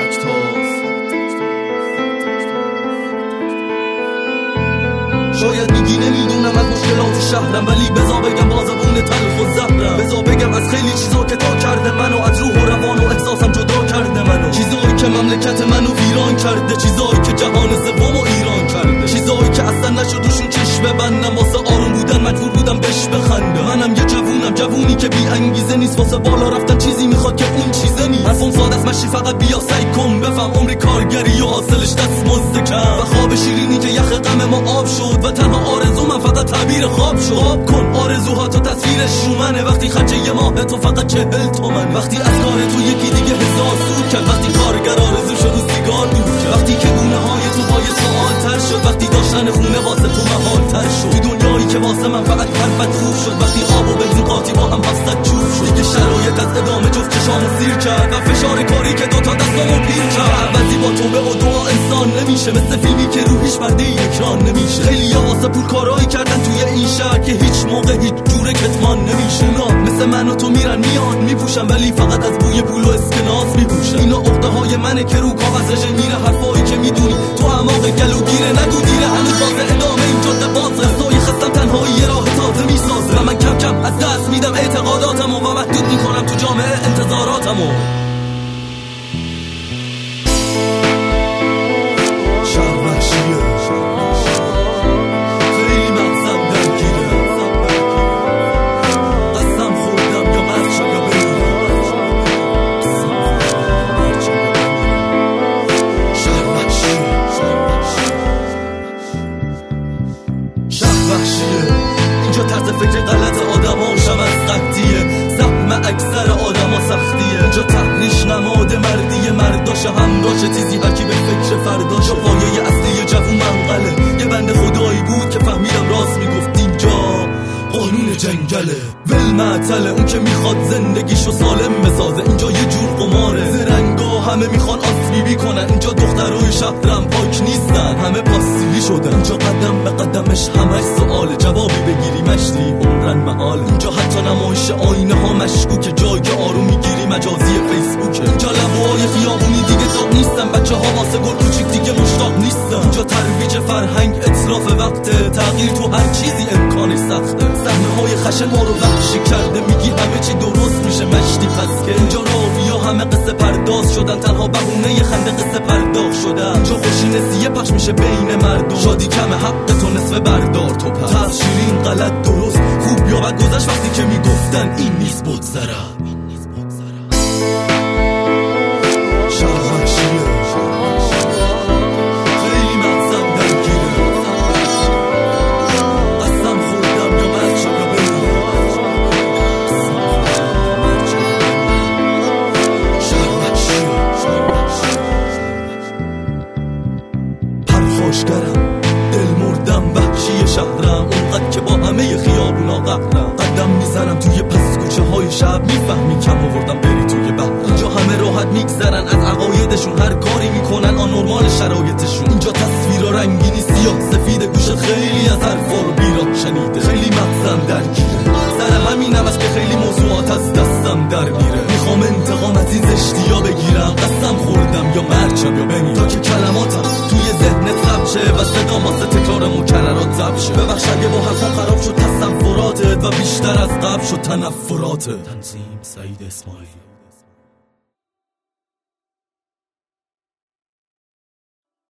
شاید میگی نمیدونم از مشکلات شهرم، ولی بذار بگم بازبون تلخ و زهرم. بذار بگم از خیلی چیزا که تا کرده منو، از روح و روان و احساسم جدا کرده منو. چیزایی که مملکت منو ویران کرده، چیزایی که جهان سومو ایران کرده، چیزایی که اصلا نشدوشون چشم ببندم. واسه آروم بودن مجبور بودم بهش بخندم. منم یه جوونی که بی انگیزه نیست، واسه بالا رفتن چیزی میخواد که اون چیزه نیست. حرفم ساده است مشی فقط بیا سعی کن بفهم عمری کارگری و حاصلش دستمزد کم. و خواب شیرینی که یخ غم ما آب شد و تنها آرزو من فقط تعبیر خواب شد. خواب کن آرزوها تو تصویرش شومنه، وقتی خرج یه ماه تو فقط 40 تومن. وقتی از کار تو یکی دیگه حساب سود کرد، وقتی کارگر آرزو شد و سیگار دود کرد، وقتی که گونه های تو با یه سوال تر شد، وقتی داشتن خونه واسه تو محال تر شد. تو دنیایی که واسه من فقط حرفت خوب شد، وقتی آب و بنزین قاطی با هم وسط چوب شد. دیگه شرایط از ادامه جفت چشامو سیر کرد و فشار کاری که دوتا دستامو پیر کرد. عوضی با توبه و دعا انسان نمیشه، مثل فیلمی که روحش پرده اکران نمیشه. خیلی واسه پول کارایی کردن توی این شهر که هیچ موقع هیچ جوره کتمان نمیشه. اونا مثل من و تو میرن میان میپوشن، ولی فقط از بوی پول و اسکناس میپوشن. اینا عقده های منه که رو کاغذ میره، حرفایی که میدونی تو اعماق گلوگیره. نگو دیره، هنوز واسه ادامه این جاده بازه. قصای خستم تنهایی یه راه تازه میسازه و من کم کم از دست میدم اعتقاداتمو و محدود میکنم تو جامعه انتظاراتمو. اینجا طرز فکر غلط آدم ها شمس قطعیه، زحم اکثر آدم ها سختیه. اینجا تحریش نماد مردی مرداشه، همراشه تیزی هرکی به فکر فرداشه. پایه اصلی جوون منقله، یه بند خدایی بود که فهمیدم راست میگفت اینجا قانون جنگله. ول معطله اون که میخواد زندگیشو سالم بسازه، اینجا یه جور قماره. زرنگا همه میخوان آسیبی کنن، اینجا دخترای شهرم پاک نیستن، همه پاسیلی شدن. اینجا قدم به قدمش همش سؤال، جوابی بگیری مشتی عمرن محال. اینجا حتی نمایش آینه ها مشکوکه، جایی که آروم میگیری مجازی فیسبوکه. اینجا لبوهای خیابونی دیگه داغ نیستن، بچه ها واسه گل کوچیک دیگه مشتاق نیستن. اینجا ترویج فرهنگ اتلاف وقته، تغییر تو هر چیزی امکانش سخته. صحنه های خشن ما رو وحشی کرده، میگی همه چی درست میشه مشتی پس که. اینجا راویا همه قصه پرداز شدن، تنها بهونه یه خنده قصه پرداخت شدن. اینجا خوشی نسیه پخش میشه بین مردم، شادی کم حق تو نصف بردار تو پس. ترس شیرین غلط درست خوب یا بد گذشت، وقتی که میگفتن این نیست بگذره. دل مردم وحشی شهرم، اونقدر که با همه خیابونا قهرم. قدم میزنم توی پس کوچه های شب، میفهمی کم آوردم بری توی بحر. اینجا همه راحت میگذرن از عقایدشون، هر کاری میکنن آنورمال شرایطشون. اینجا تصویر رنگینی سیاه سفید، گوش خیلی از حرفا رو بیراد شنیده. خیلی مغزم درگیره، سر همینم است که خیلی موضوعات از دستم در میره. میخوام انتقام از این زشتیا بگیرم، قسم خوردم یا مرچم یا بمیرم، تا که کلماتم توی ذهنت ثبت شه و صدام واسه تکرار مکررات ضبط شه. ببخش اگه با حرفم خراب شد تصوراتت و بیشتر از قبل شد تنفراتت. تنظیم سعید اسماعیلی.